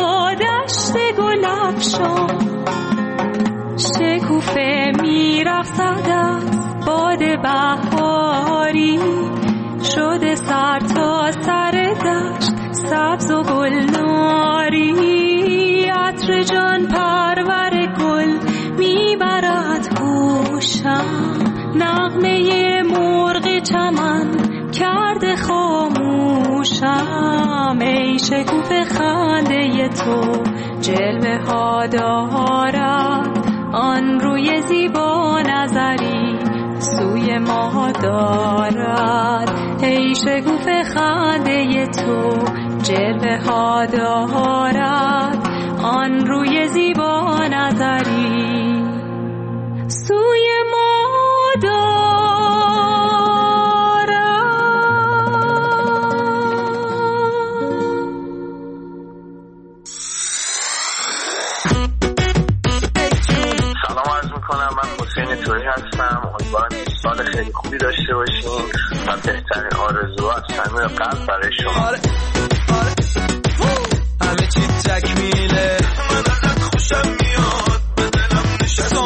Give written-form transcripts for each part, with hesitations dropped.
دشت گلفشان شکوفه میرقصد از باد بهاری شده سر تا سر دشت سبز و گلناری عطر جان پرور گل میبرد گوشم نغمه مرغ چمن کرده خاموشم ای شکوفه خنده تو جلوه ها دارد آن روی زیبا نظری سوی ما دارد ای شکوفه خنده تو جلوه ها دارد آن روی زیبا نظری سوی ما دارد. سلام عرض میکنم، من حسین تویی هستم. امیدوارم سال خیلی خوبی داشته باشین و بهترین آرزوها از صمیم قلب برای شما. همه چی تکمیله، من ازت خوشم میاد، به دلم نشستی.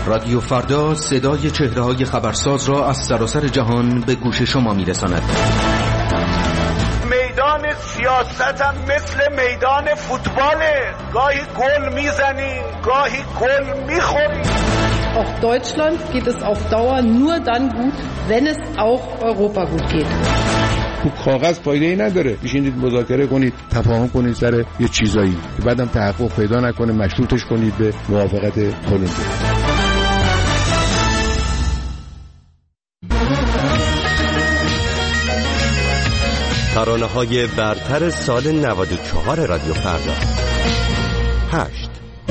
رادیو فردا صدای چهره‌های خبرساز را از سراسر جهان به گوش شما می‌رساند. میدان سیاست هم مثل میدان فوتباله، گاهی گل میزنیم گاهی گل میخوریم. Auch Deutschland geht es auf Dauer nur dann gut, wenn es auch Europa gut geht. تو کاغذ فایده‌ای نداره. بشینید مذاکره کنید، تفاهم کنید سر یه چیزایی که بعدم تحقق پیدا نکنه مشروطش کنید به موافقت کلمبیا. ترانه‌های برتر سال 94 رادیو فردا. 8.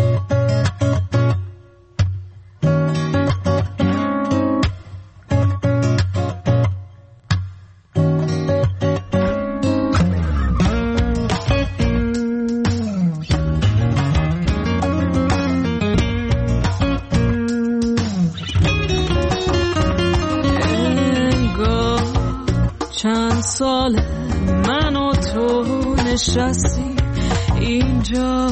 چند سال من و تو نشستی اینجا،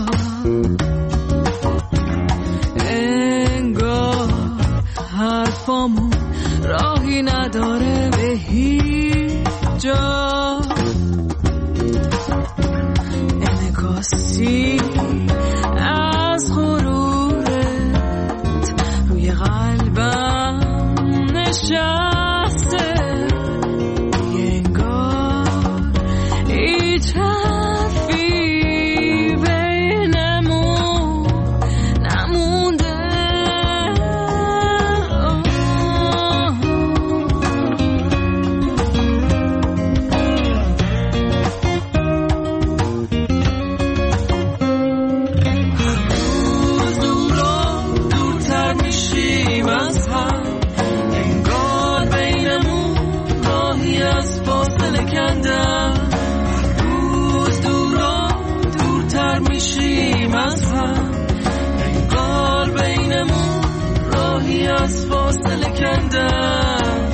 انگار حرفامون راهی نداره به هیچ جا. انعکاسی از غرورت روی قلبم نشسته، از فاصله کندم.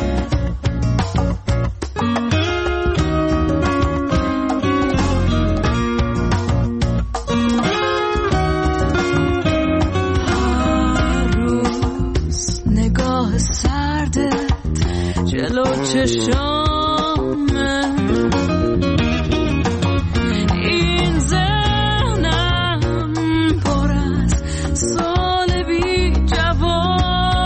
هر روز نگاه سردت جلو چشامه، این ذهنم پر از سال بی جواب.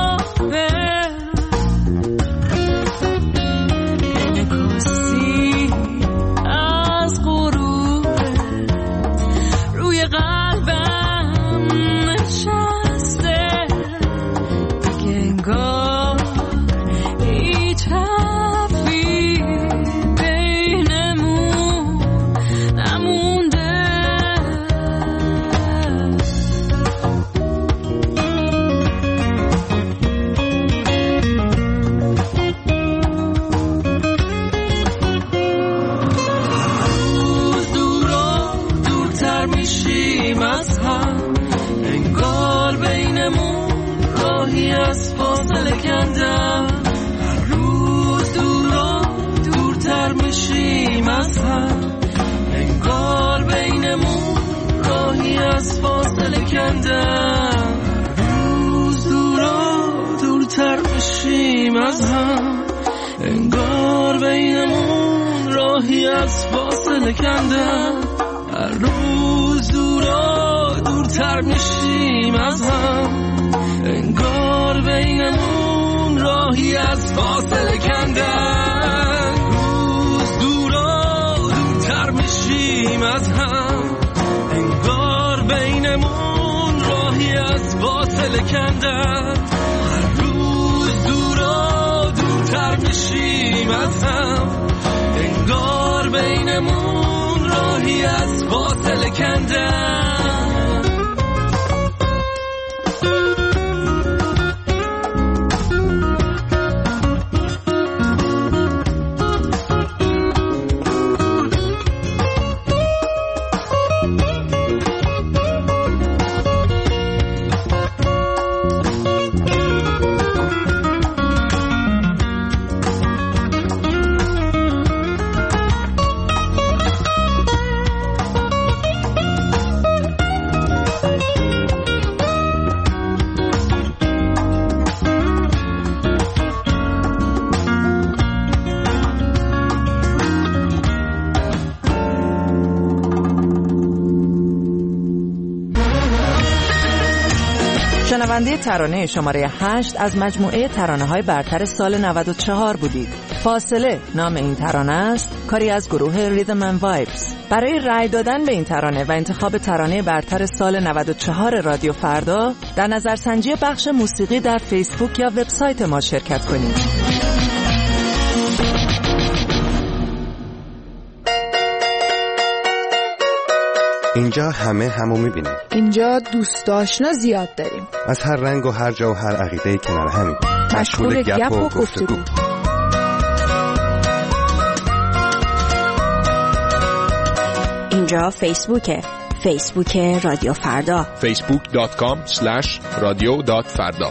روز دورا دورتر میشیم از هم، انگار بینمون راهی از فاصله کندم. هر روز دورا دورتر میشیم از هم، انگار بینمون راهی از فاصله کندم. روز دورا دورتر میشیم از هم، انگار بینمون راهی از فاصله کندن. هر روز دورا دورتر میشیم از هم، انگار بینمون راهی از فاصله کندن. شنونده ترانه شماره 8 از مجموعه ترانه‌های برتر سال 94 بودید. فاصله نام این ترانه است، کاری از گروه ریدم اند وایبز. برای رأی دادن به این ترانه و انتخاب ترانه برتر سال 94 رادیو فردا، در نظرسنجی بخش موسیقی در فیسبوک یا وبسایت ما شرکت کنید. اینجا همه همو میبینیم. اینجا دوست آشنا زیاد داریم. از هر رنگ و هر جا و هر عقیده‌ای کنار همیم. مشغول گپ و گفتگو. اینجا فیسبوک رادیو فردا. facebook.com/radio.farda.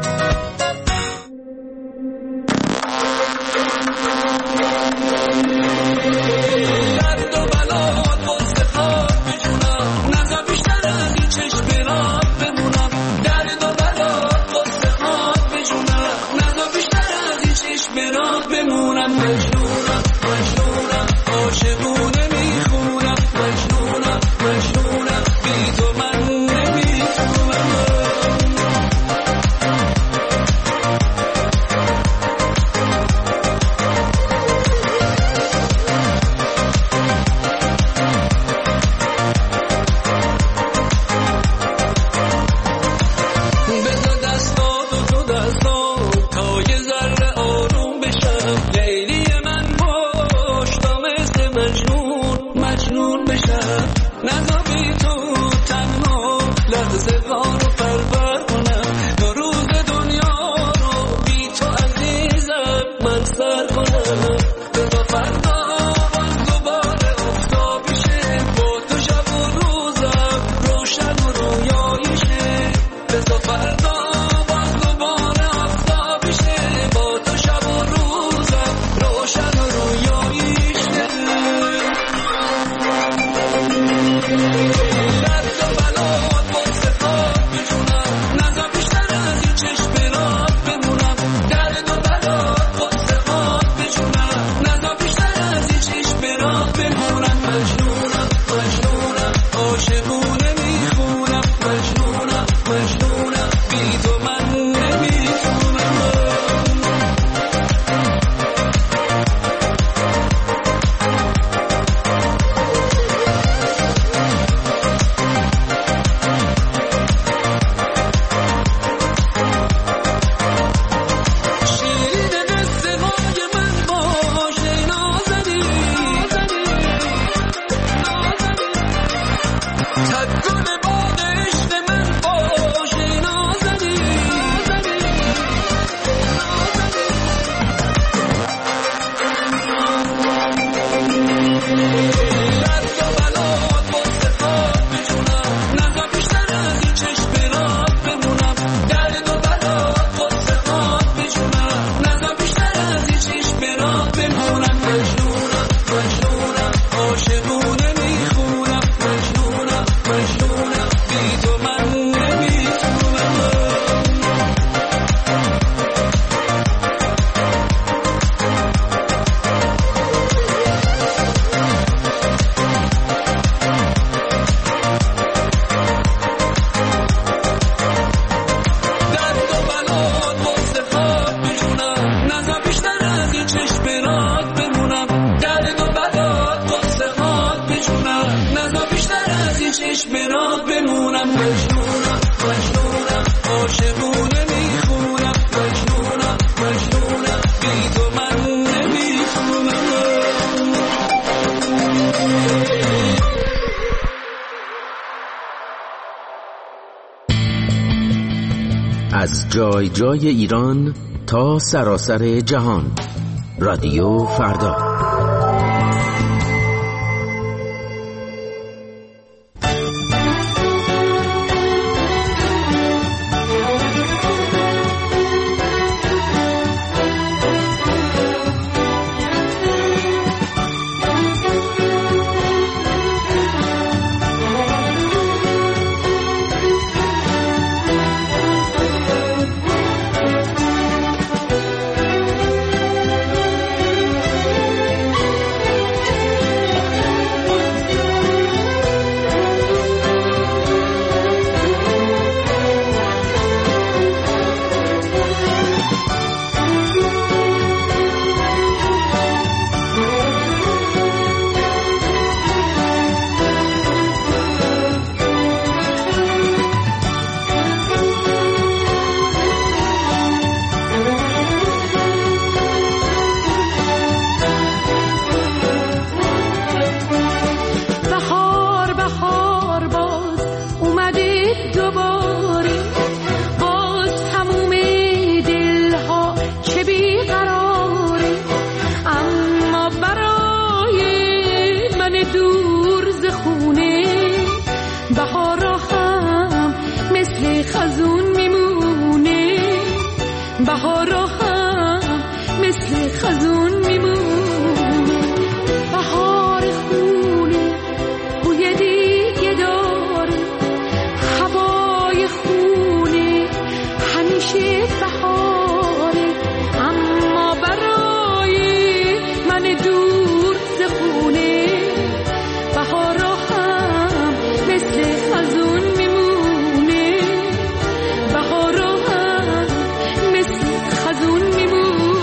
از جای جای ایران تا سراسر جهان، رادیو فردا. خزون میمونه، بهارا هم مثل خزون میمونه. بهار خونه بوی دیگه داره، هوای خونه همیشه بهاره، اما برای من دور ز خونه بهارا هم مثل خزون میمونه، بهارا هم مثل خزون میمونه.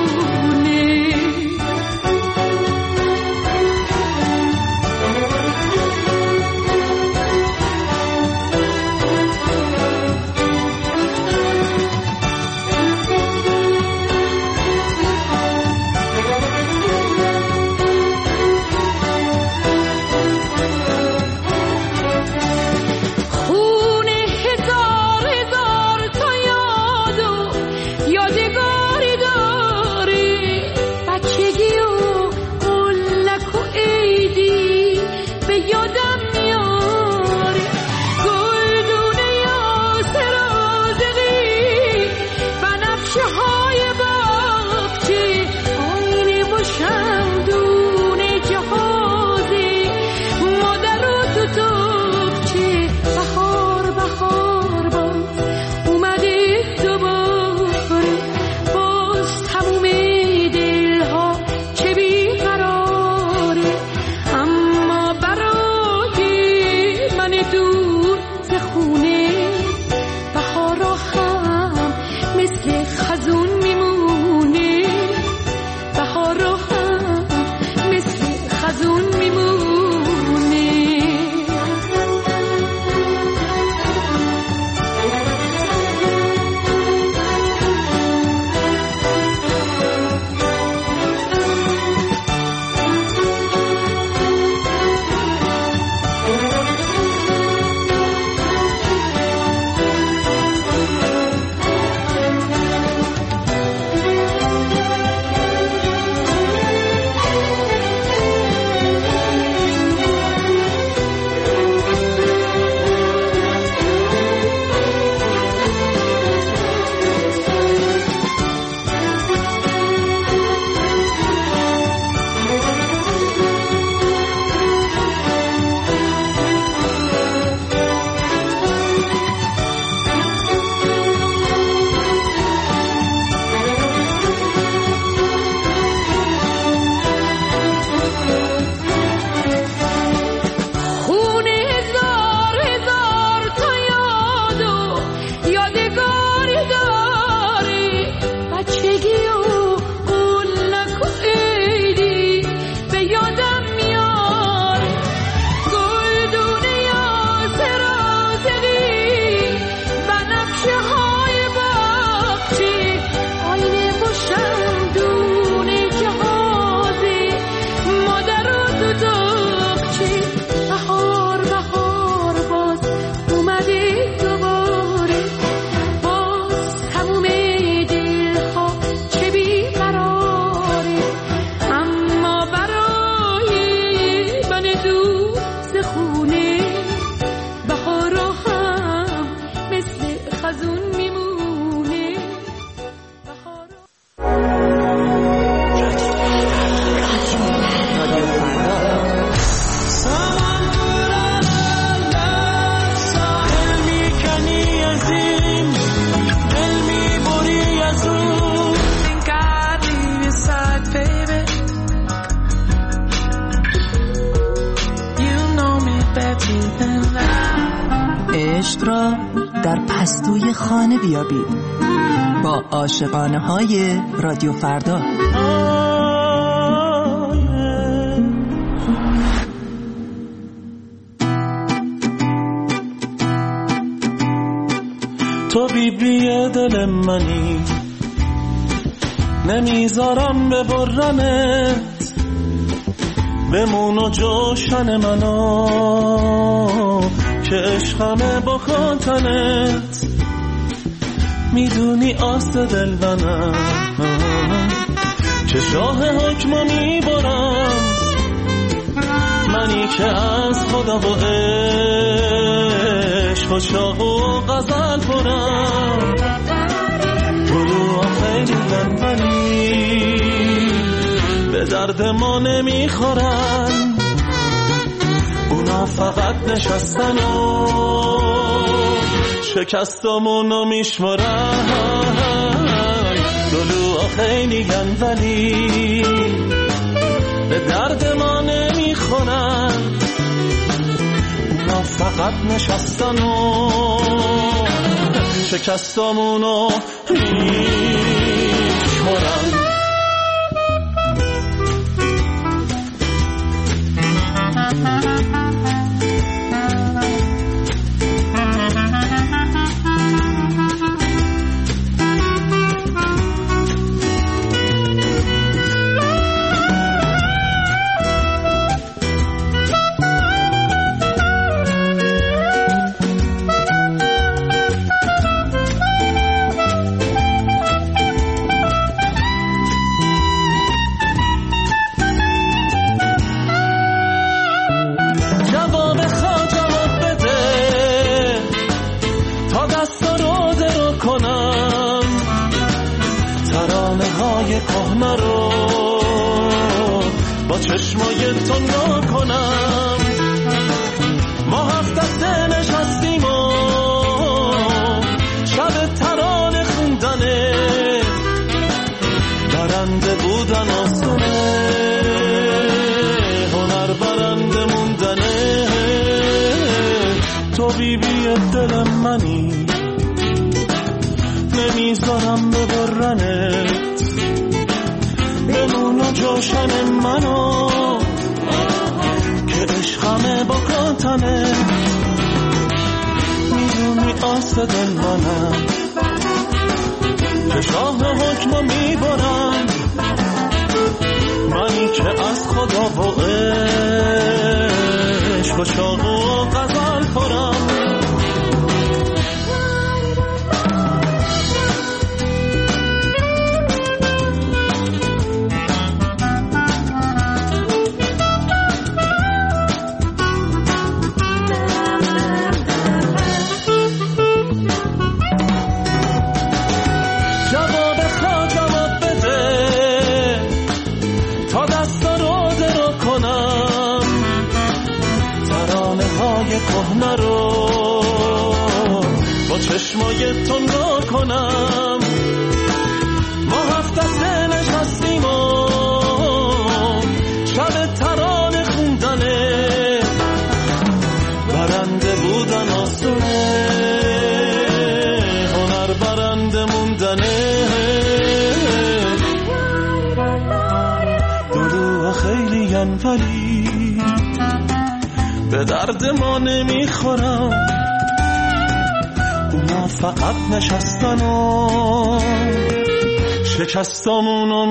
عشق را در پستوی خانه بیابید با عاشقانه های رادیو فردا. تو بیبی دل منی، نمیذارم ببرمت، بمون و جوشن منو که عشقمه با خاطرت. میدونی آست دل منم که شاه حکمو میبرم، منی که از خدا و عشق عشق و شوق و غزل پرم، گلوها خیلی ولی به درد ما نمیخورن، اونا فقط نشستن و شکستمونو میشمرن. گلوها خیلی ولی به درد ما نمیخورن، اونا فقط نشستن و شکستمونو میشمرن. کهنه رو با چشمای تو نگاه کنم، ما هفت دسته نشستیم و شب ترانه خوندنه، برنده بودن آسونه، هنر برنده موندنه. تو بیبی دل منی، نمیذارم ببرنت، بمون و جوشن منو که عشقمه با کاتنه. میدونی آس دل منم که شاه حکمو میبرم، منی که از خدا و عشق و شوق و غزل خورم. کهنه رو با چشمای تو نگاه کنم، ما هفت دسته نشستیم و شب ترانه خوندنه، برنده بودن آسونه، هنر برنده موندنه. دلوها خیلی ولی به درد ما نمیخورم، اونا فقط نشستن و شکستمونو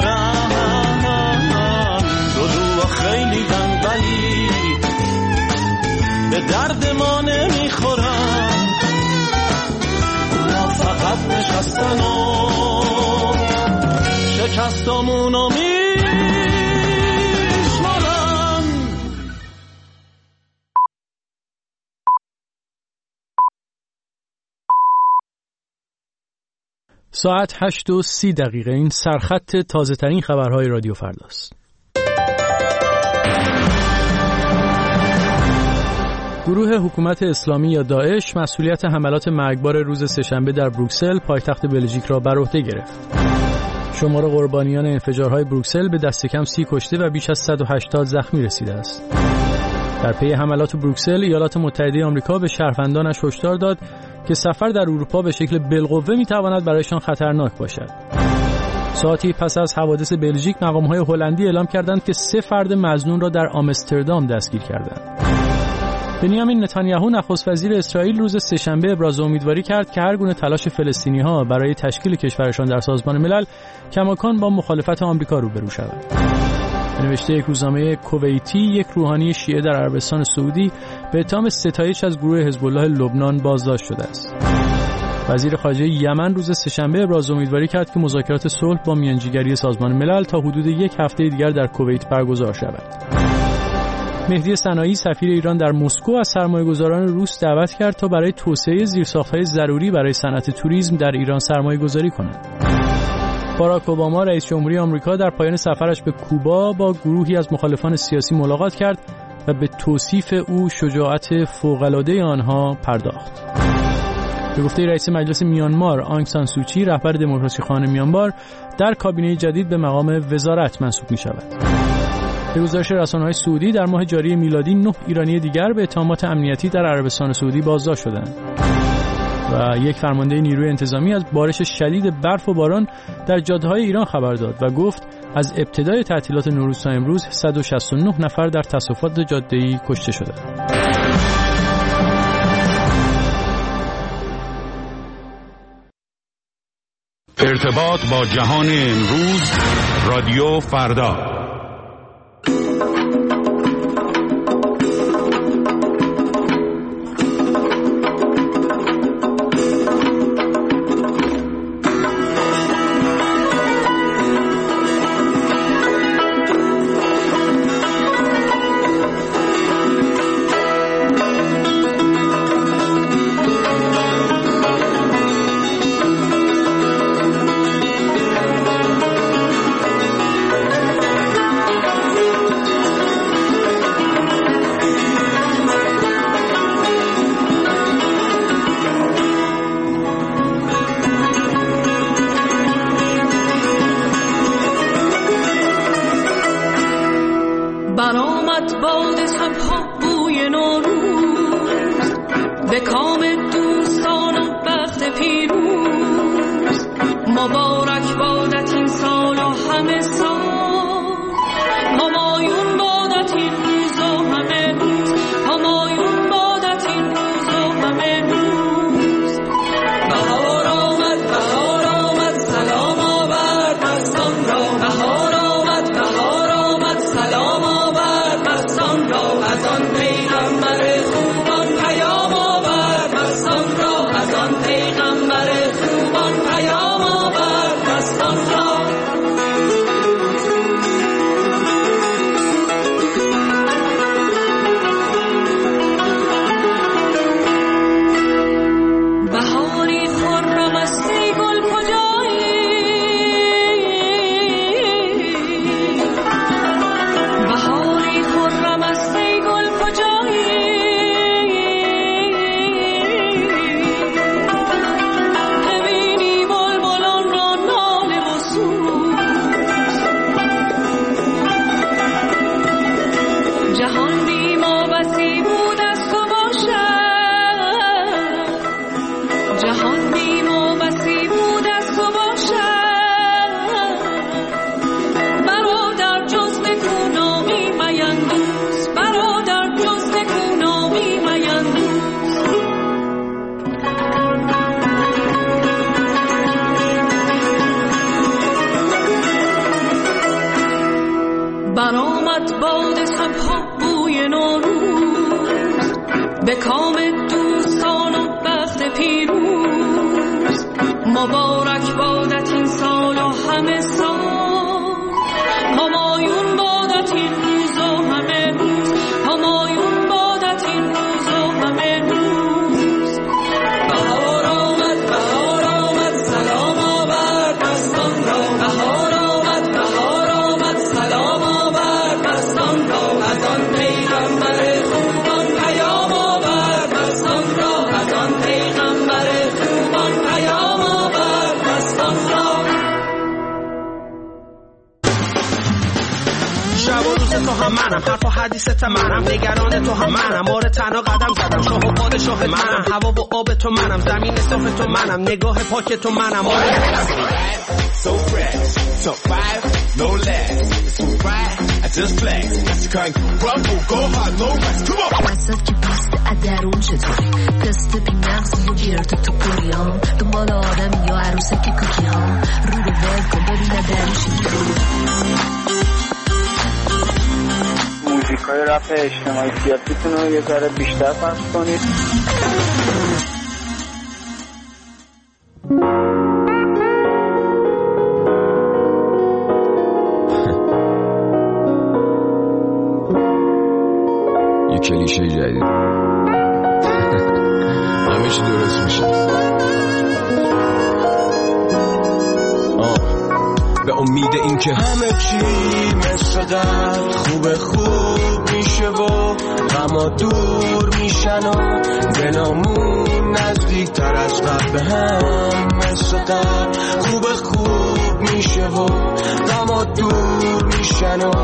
میشمرن. دلوها خیلی ولی به درد ما نمیخورم، اونا فقط نشستن و شکستمونو میشمرن. ساعت 8:30 این سرخط تازه ترین خبرهای رادیو فرداست. گروه حکومت اسلامی یا داعش مسئولیت حملات مرگبار روز سه‌شنبه در بروکسل پایتخت بلژیک را بر عهده گرفت. شمار قربانیان انفجارهای بروکسل به دست کم 30 کشته و بیش از 180 زخمی رسیده است. در پی حملات بروکسل، ایالات متحده آمریکا به شهروندانش هشدار داد که سفر در اروپا به شکل بالقوه میتواند برایشان خطرناک باشد. ساعتی پس از حوادث بلژیک، مقام‌های هلندی اعلام کردند که 3 فرد مظنون را در آمستردام دستگیر کردند. بنیامین نتانیاهو نخست وزیر اسرائیل روز سه‌شنبه ابراز امیدواری کرد که هر گونه تلاش فلسطینی‌ها برای تشکیل کشورشان در سازمان ملل کماکان با مخالفت آمریکا روبرو شود. نوشته یک روزنامه کویتی، یک روحانی شیعه در عربستان سعودی به اتهام ستایش از گروه حزب الله لبنان بازداشت شده است. وزیر خارجه یمن روز سه‌شنبه ابراز امیدواری کرد که مذاکرات صلح با میانجیگری سازمان ملل تا حدود 1 هفته دیگر در کویت برگزار شود. مهدی صناعی سفیر ایران در مسکو از سرمایه‌گذاران روس دعوت کرد تا برای توسعه زیرساخت‌های ضروری برای صنعت توریسم در ایران سرمایه‌گذاری کنند. باراک اوباما رئیس جمهوری آمریکا در پایان سفرش به کوبا با گروهی از مخالفان سیاسی ملاقات کرد و به توصیف او شجاعت فوق‌العاده آنها پرداخت. به گفته رئیس مجلس میانمار آنگ سان سوچی، رهبر دموکراسی‌خواهان میانمار در کابینه جدید به مقام وزارت منصوب می‌شود. به گزارش رسانه‌های سعودی در ماه جاری میلادی 9 ایرانی دیگر به اتهامات امنیتی در عربستان سعودی بازداشت شدند. و یک فرمانده نیروی انتظامی از بارش شدید برف و باران در جاده‌های ایران خبر داد و گفت از ابتدای تعطیلات نوروز تا امروز 169 نفر در تصادفات جاده‌ای کشته شدند. ارتباط با جهان امروز، رادیو فردا. به کام دوستان و بخت پیروز مبارک بادت این سال و همه سال همایون بادت این روز و همه روز همایون بادت این روز و همه روز بهار آمد سلام آورد مستان را بهار آمد سلام آورد مستان را از آن پیغمبر خوبان پیام آورد مستان را از آن پیغمبر خوبان پیام آورد مستان را شب و روز تو هم منم حرف و حدیثت منم نگران تو هم منم آره تنها قدم زدم شاه و پادشاه منم هوا و آب تو منم زمین صاف تو منم نگاه پاک تو منم آره So fresh, top 5, no less. It's full right, I just flex. As you can't rumble, go hard, no rest. Come on. وسط پوست ادرون چطوری قسط بی نقص و گرد تو پوریام دنبال آدم یا عروسک کوکی ها رو رو ول کن ببینه درش موزیکای رپ اجتماعی سیاسیتون رو یه ذره بیشتر پخش کنید. کلیشه جدید. همه چی درست میشه. به امید این که همه چی مثل قبل خوب میشه و غما دور میشن و دلامون نزدیک تر از قبل به هم مثل قبل خوب میشه و غما دور میشن و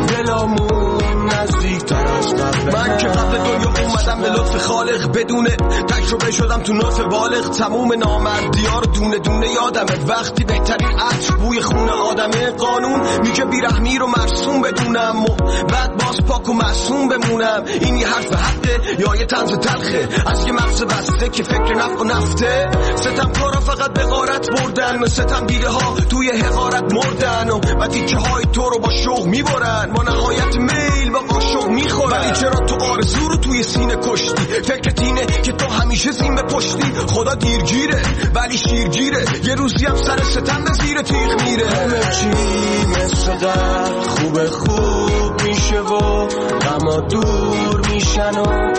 دلامون نزدیک تر از قبل. من که قبل دنیا اومدم به لطف خالق بدون تجربه شدم تو نطف بالغ. تموم نامردی‌ها رو دونه دونه یادمه وقتی بهترین عطر بوی خون آدمه. قانون میگه بیرحمی رو مرسوم بدونم و بعد باز پاک و معصوم بمونم. این یه حرف حقه یا یه طنز تلخه از یه مغز بسته که فکر نفع و نفته. ستم کارا فقط به غارت بردن، ستم دیده ها توی حقارت مردن و تیکه های تو رو با شوق میبرن. ما نهایت میل با قاشق میخورن. ولی چرا تو آرزو رو توی سینه کشتی؟ فکرت اینه که تو همیشه زین به پشتی. خدا دیرگیره ولی شیرگیره، یه روزی هم سر ستم به زیر تیغ میره. همه چی مثل قبل خوب میشه و غما دور میشن و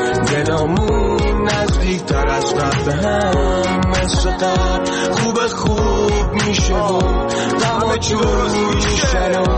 دلامون نزدیک تر از قبل به هم مثل قبل خوب میشه و غما دور میشن و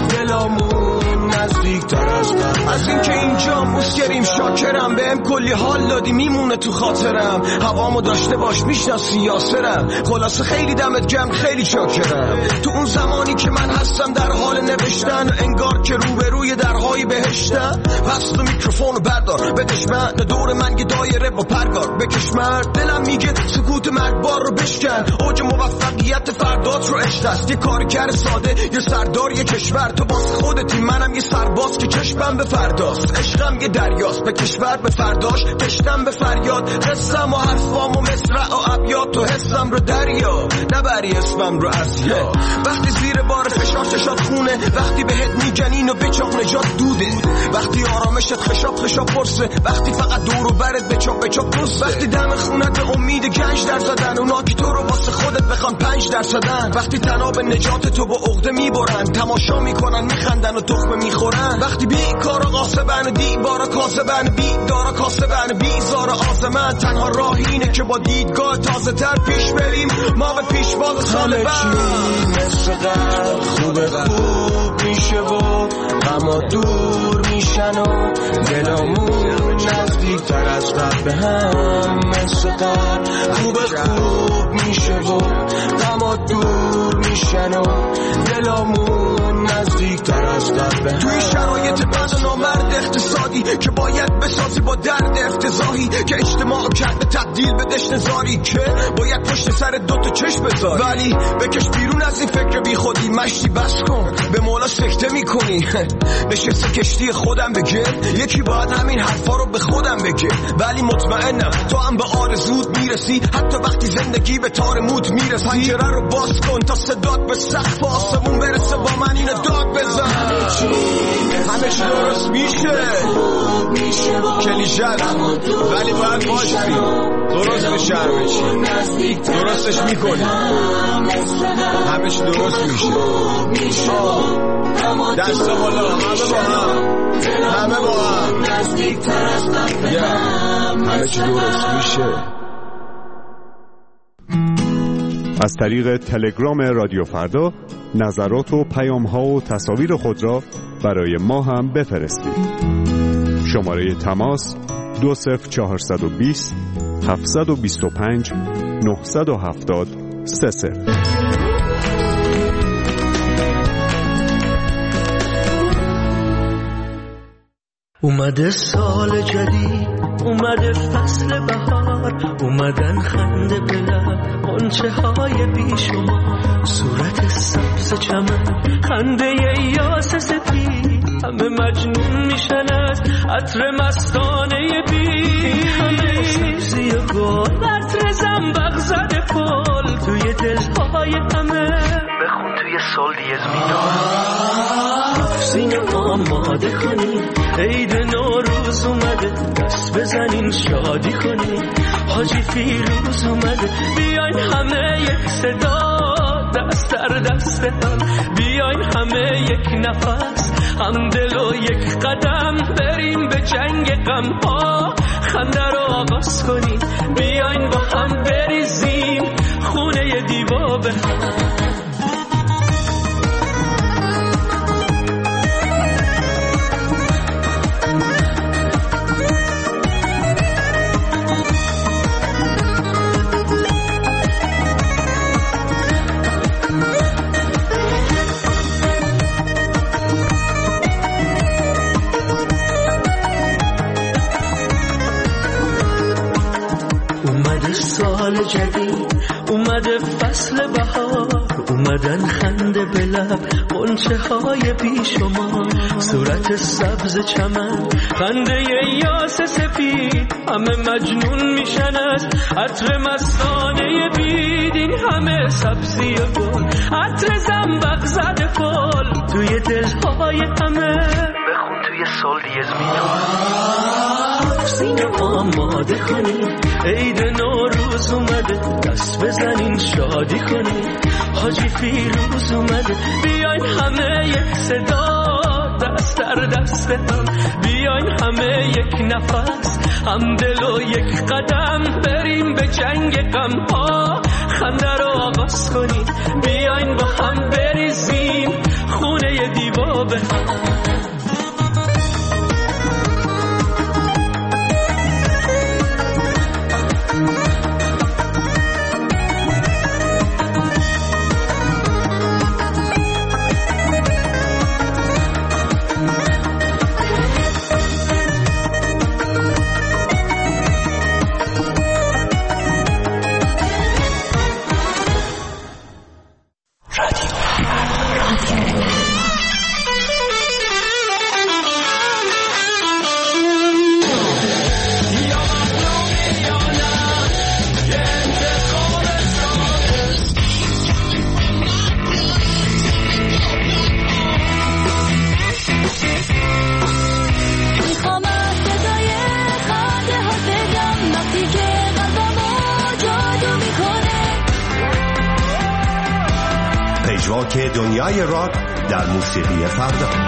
دلامون نزدیک تر از قبل. از این که اینجا مسکریم شاکرم، بهم کلی حال دادی میمونه تو خاطرم. هوامو داشته باش میشناسی یاسرم. خلاصه خیلی دمت گرم خیلی شاکرم. تو اون زمانی که من هستم در حال نوشتن، انگار که روبروی درهای بهشتم. پس تو میکروفونو بردار بدش من، دور من یه دایره با پرگار بکش مرد. دلم میگه سکوت مرگبار رو بشکن. اوج موفقیت فردات رو اشتست. یه کارگر ساده یه سردار یه کشور. تو باز خودتی منم یه سرباز که چشمم به فرداست. عشقم یه دریاست به کشور به فرداش کشتم به فریاد. قصم و حرفام و مصرع و ابیات تو حسم رو دریا نبری اسمم رو ازیا. وقتی زیر بار فشار چشات خونه، وقتی بهت میگنین و بچاق نجات دوده، وقتی آرامشت خشاب پرسه، وقتی فقط دور و برت بچاق دوسته، وقتی دم خونت به امید گنج در زدن، اونا که تو رو واسه خودت بخوان 5%، وقتی تناب نجات تو با عقده میبرن، تماشا میکنن میخندن و تخمه میخورن، وقتی بیکارا قاسبن دیوارا کاسبن بیدارا کاسبن بیزار آزمن. تنها راه اینه که با دیدگاه تازه تر پیش بریم، ما به پیشواز سال بعد. مثل قبل خوب میشه و غما دور میشن و دلامون نزدیک تر از قبل به هم. مثل قبل خوب میشه و غما دور میشن و دلامون نزدیک تر از قبل به هم. توی شرایط بد و نامرد اقتصادی که باید بسازی با درد افتضاحی که اجتماع کرده تبدیل به دشنزاری که باید پشت سر دوتا چشم بذاری، ولی بکش بیرون از این فکر بی خودی. مشتی بس کن به مولا سکته میکنی. نشسته کشتی خودم بگه، یکی باید همین حرفا رو به خودم بگه، ولی مطمئنم تو هم به آرزوت میرسی حتی وقتی زندگی به تار موت میرسی. پنجره رو باز کن تا صدات به سقف آسمون برسه، با من اینو داد بزن. همه چی درست میشه کلیشه ولی باید باشی درست بشه. همه چی درستش میکنی، همه چی درست میشه. دست بالا همه با هم همه چی درست میشه. از طریق تلگرام رادیو فردا نظرات و پیام‌ها و تصاویر خود را برای ما هم بفرستید. شماره تماس 20420 725 970 30. اومده سال جدید، اومده فصل بهار، اومدن خنده به لب غنچه های بیشمار، صورت سبز چمن خنده یاس سپید، همه مجنون میشن از عطر مستانه بید، همه سبزی و گل عطر زنبق زده پل توی دلهای همه. بخون توی سال دیز میدان سینه آماده کنین، عید نوروز اومده دست بزنین شادی کنین، حاجی فیروز اومده بیاین همه یک صدا دست در دست هم، بیاین همه همه یک نفس، هم دل و یک قدم، بریم به جنگ غم ها. خنده رو آغاز کنیم، بیاین با هم بریزیم خونه دیوا به هم. سال جدید اومده، فصل بهار اومدن، خنده به لب، غنچه های بیشمار، صورت سبز چمن، خنده یاس سفید، همه مجنون میشن از عطر مستانه بید. این همه سبزی و گل، عطر زنبق زده فال توی دلهای همه. بخون توی سال دیز مینو سینه آماده کنی، عید نوروز اومده، دست بزنین شادی کنین، حاجی فیروز اومده. بیاین همه یک صدا، دست در دست هم، بیاین همه یک نفس، هم دل و یک قدم، بریم به جنگ غم ها. خنده رو آغاز کنین، بیاین با هم بریزیم خونه دیوا به هم. پژواک دنیای راک در موسیقی فردا.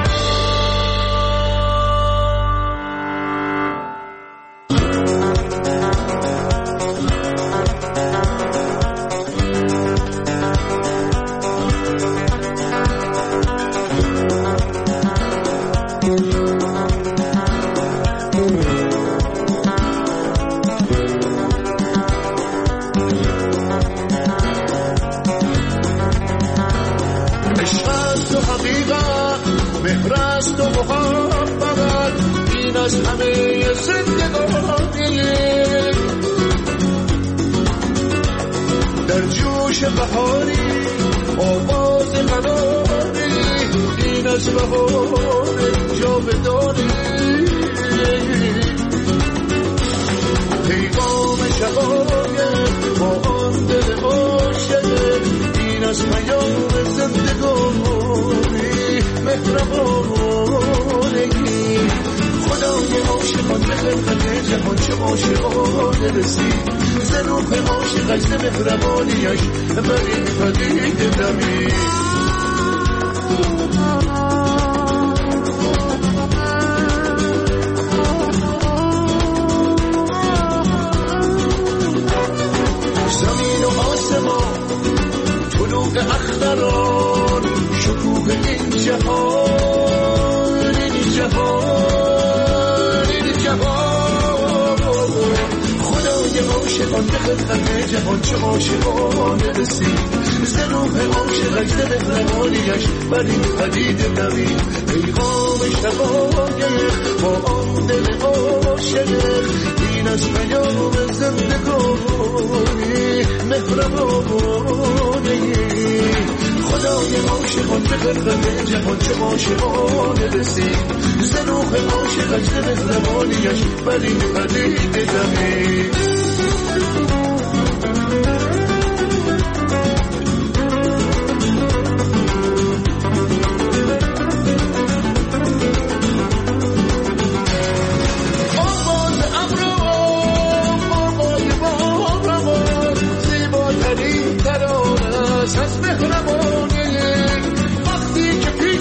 از مهربانی وقتی که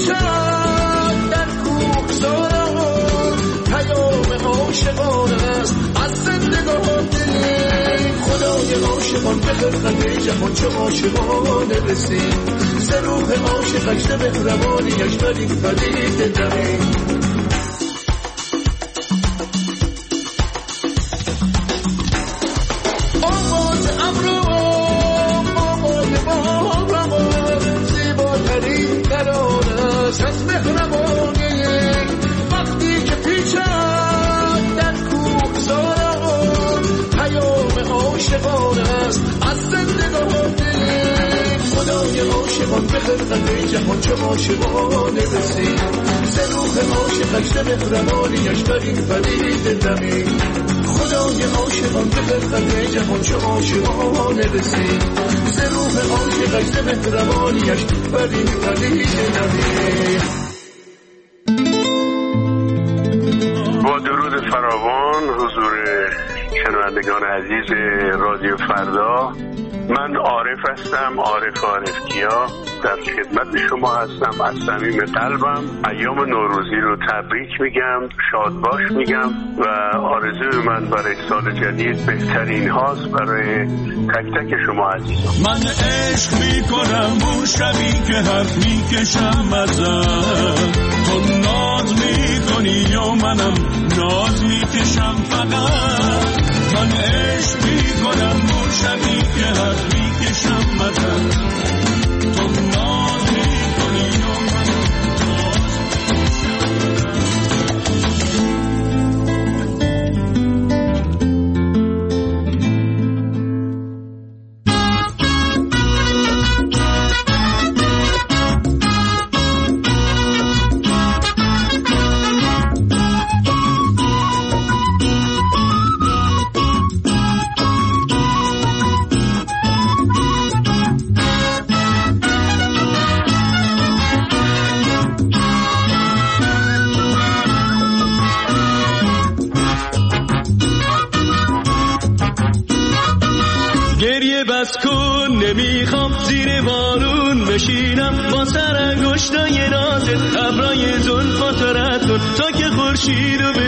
عاشقان به خلقت جهان چه عاشقانه رسید ز روح عاشقش ز مهربانیش برین پدید نمید عاشقان به خلقت جهان چه عاشقانه رسید ز روح عاشقش ز مهربانیش برین پدید نمید خدای عاشقان به خلقت جهان چه عاشقانه رسید ز روح عاشقش ز مهربانیش برین پدید نمید. با درود فراوان حضور شنوندگان عزیز رادیو فردا، من عارف هستم، عارف کیا در خدمت شما هستم. از صمیم قلبم ایام نوروزی رو تبریک میگم، شاد باش میگم و آرزوی من برای سال جدید بهترین هاست برای تک تک شما عزیزان. من عشق میکنم اون شبی که حرف میکشم ازم، تو ناز میکنی و منم ناز میکشم فقط. من عشق میکنم اون شبی که حرف میکشم ازم، تو ناز میکنی و منم نمیخوام زیر بارون بشینم با سر انگشتای نازت، ابرای زلفات رد کن تا که خورشید رو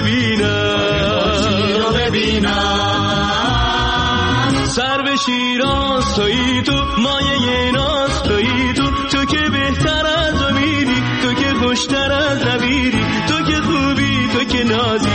ببینم. سر به شیراز تویی تو، مایه ناز تویی تو که بهتر از امیدی، تو که خوشتر از نبیدی، تو که خوبی، تو که نازی،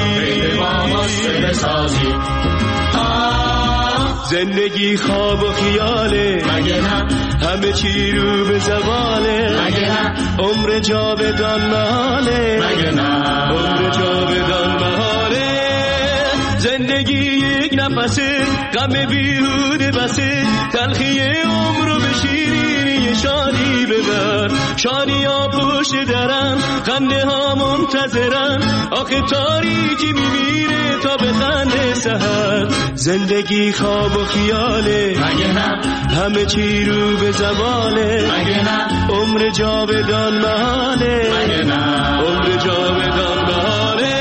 زندگی خواب و خیاله مگه نه، همه چی رو به زواله مگه نه، عمر جاودان محاله مگه نه، عمر جاودان محاله. زندگی یک نفسه، غم بیهوده بسه، تلخی عمر رو به شیرینی شادی ببر. شادی ها پشت درم، خنده ها منتظرم، آخه تاریکی میمیره تا به خنده سحر. زندگی خواب و خیاله مگه نه، همه چی رو به زواله مگه نه، عمر جاودان محاله مگه نه، عمر جاودان محاله.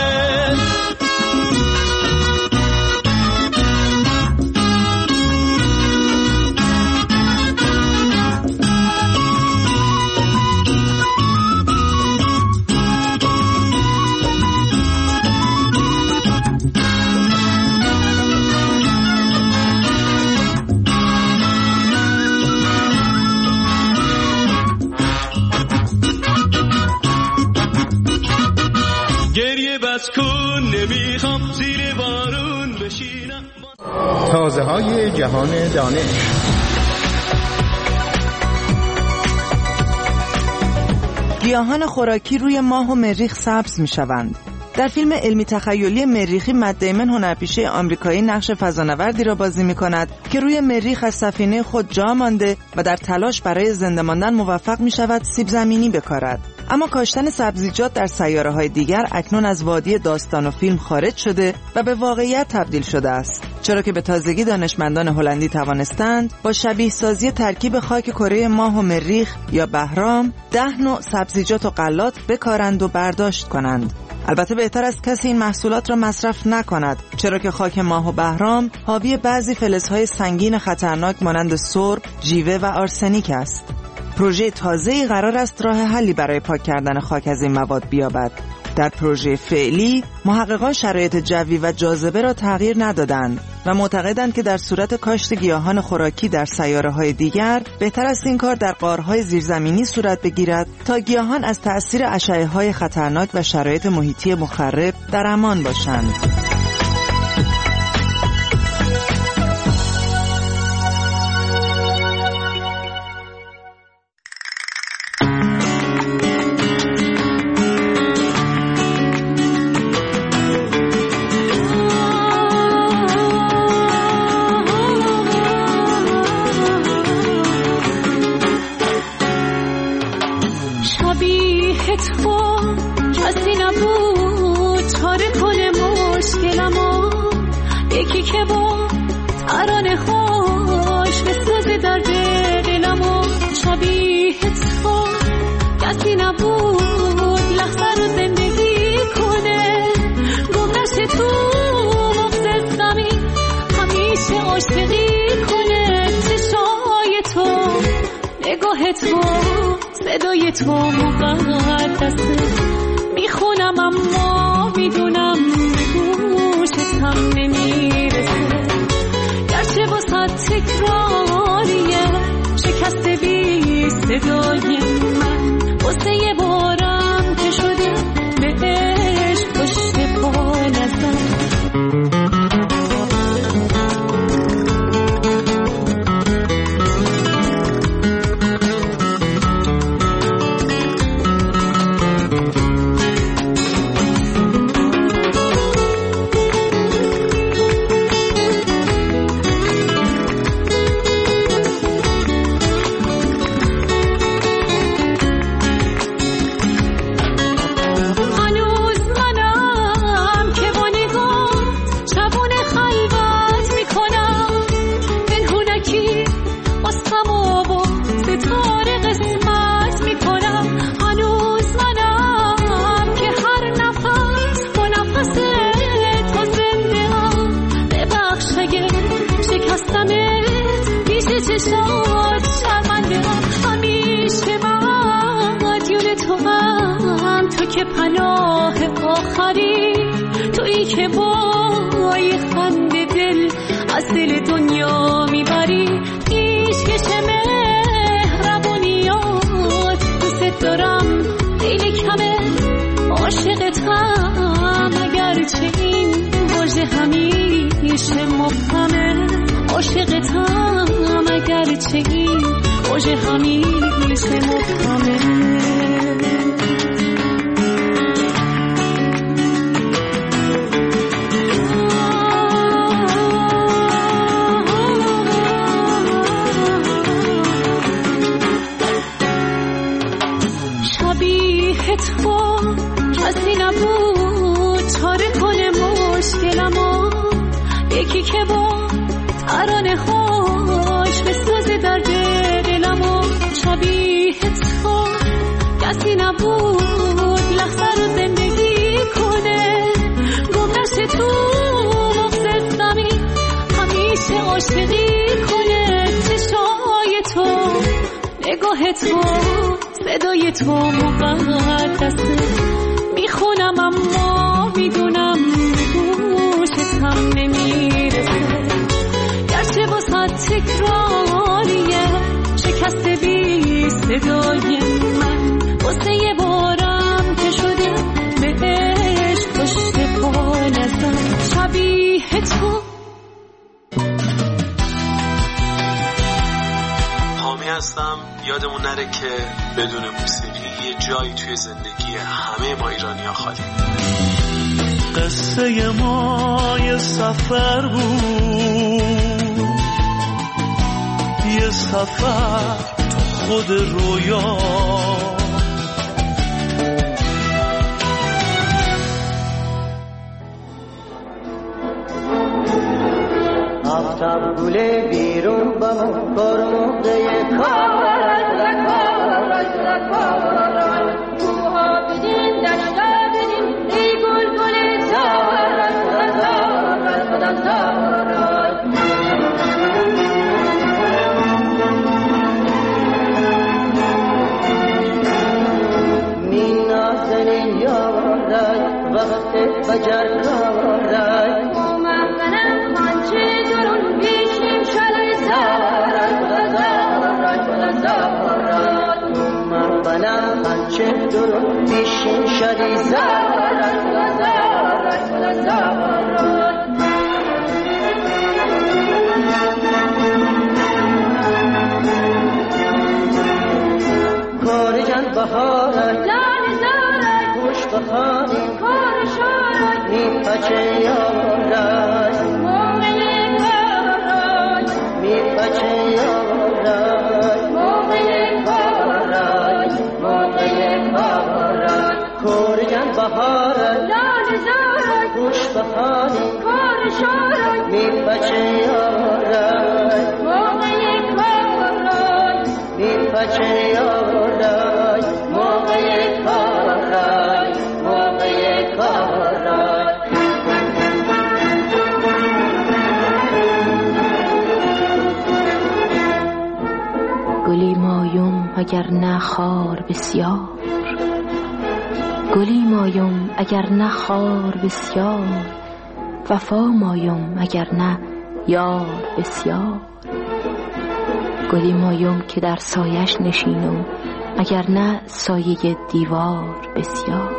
نمیخوام زیر بارون بشینم. تازه های جهان دانش. گیاهان خوراکی روی ماه و مریخ سبز می شوند. در فیلم علمی تخیلی مریخی مت دیمن هنرپیشه آمریکایی نقش فضانوردی را بازی می کند که روی مریخ از سفینه خود جا مانده و در تلاش برای زنده ماندن موفق می شود سیب زمینی بکارد. اما کاشتن سبزیجات در سیاره‌های دیگر اکنون از وادی داستان و فیلم خارج شده و به واقعیت تبدیل شده است، چرا که به تازگی دانشمندان هلندی توانستند با شبیه سازی ترکیب خاک کره ماه و مریخ یا بهرام 10 نوع سبزیجات و غلات بکارند و برداشت کنند. البته بهتر است کسی این محصولات را مصرف نکند، چرا که خاک ماه و بهرام حاوی بعضی فلزهای سنگین خطرناک مانند سرب، ژیوه و آرسنیک است. پروژه تازه‌ای قرار است راه حلی برای پاک کردن خاک از این مواد بیابد. در پروژه فعلی محققان شرایط جوی و جاذبه را تغییر ندادند، و معتقدند که در صورت کاشت گیاهان خوراکی در سیاره‌های دیگر بهتر است این کار در غارهای زیرزمینی صورت بگیرد تا گیاهان از تأثیر اشعه‌های خطرناک و شرایط محیطی مخرب در امان باشند. صدای تو مقدسه میخونم اما میدونم گوشتم نمیرسه، گرچه واسه تکراریه شکست بی صدای من، واسه یه بارم که شده بهش پشت پا نزن. که پناه آخری تویی که با یه خنده دل از دل دنیا میبری، پیشکش مهربونیات دوست دارم خیلی کمه، عاشقتم اگرچه این واژه همیشه مبهمه، عاشقتم اگرچه این واژه همیشه مبهمه. کسی نبود چاره کنه مشکلمو، یکی که با ترانه هاش بسازه درد دلمو، شبیه تو کسی نبود لحظه رو زندگی کنه، گمنشه تو مغز زمین همیشه عاشقی کنه، چشای تو نگاه تو صدای تو مقدسه میخونم اما میدونم گوشتم نمیرسه، گرچه واسه تکراریه شکست بی صدای من، واسه یه بارم که شده بهش پشت پا نزن. شبیه تو حامی هستم. یادمون نره که بدون موسیقی یه جایی توی زندگی همه ما ایرانی‌ها خالی. قصه ما یه سفر بود، یه سفر تو خود رویا، آفتاب گله بیرون با من برموده کار کوها بدین دشتا بدین ای گل گل زارت می نازنین یارد وقت بجر کارد او مهمنم خانچه هرچه درون پیشین شدی زارت کار جان بهارت لال زارت خوش بخانی کار شارت میپچه یارت موقع کارت میپچه یارت موقع کارت موقع کارت کار جان بهارت لال زارت خوش بخانی کار شارت میپچه یارت موقع کارت میپچه یارت موقع کارت موقع کارت گلی مایم اگر نه خار بسیار گلی مایم اگر نه خار بسیار وفا مایم اگر نه یار بسیار گلی مایم که در سایش نشینم اگر نه سایه دیوار بسیار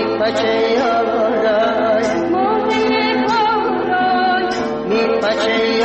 میپچه